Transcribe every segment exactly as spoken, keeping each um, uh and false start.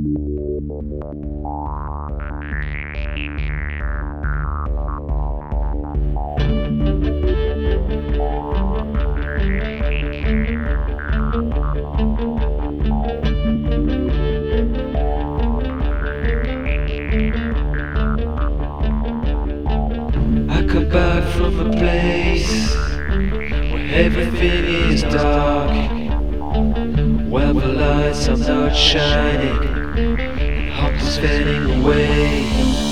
I come back from a place where everything is dark, where the lights are not shining and hope is fading away.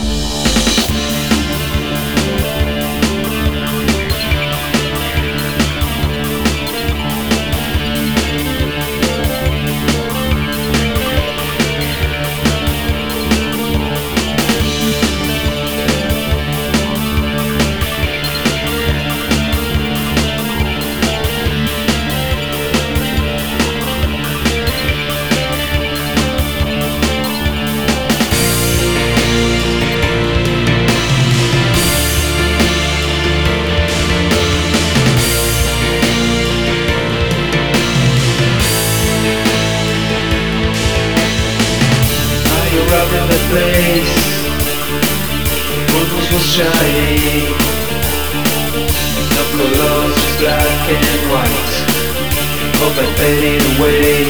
Around the place, moon was shining, no colors, just black and white, hope I faded away.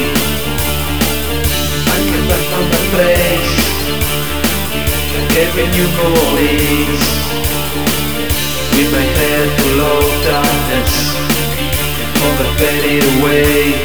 I came back from that place, every new morning, with my head full of darkness, hope I faded away.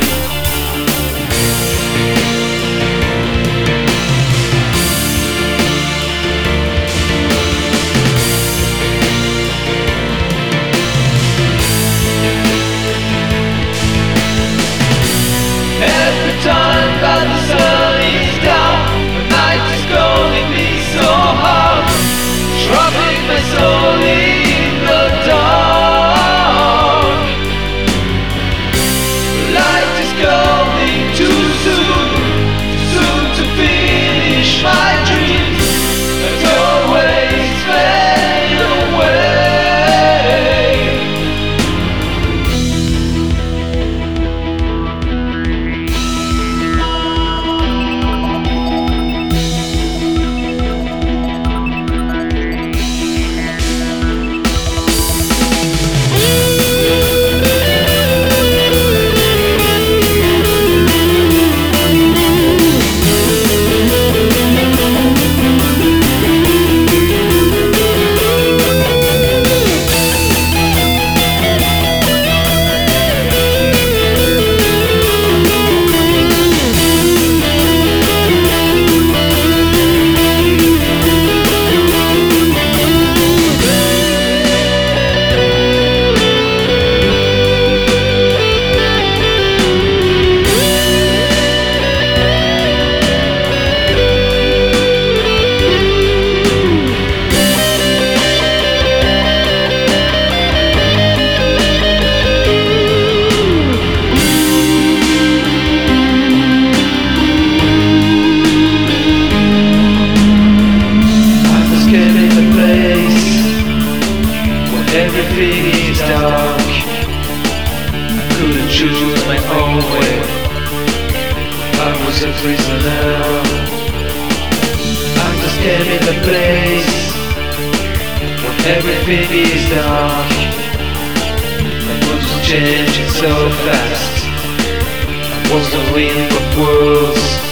Time that the sun is down, the night is calling me so hard, dropping my soul in the dark. Light is coming too soon, too soon to finish my dreams, and always fade away. Everything is dark, I couldn't choose my own way, I was a prisoner. I just came in the place where everything is dark. The world was changing so fast, I was the wind of worlds.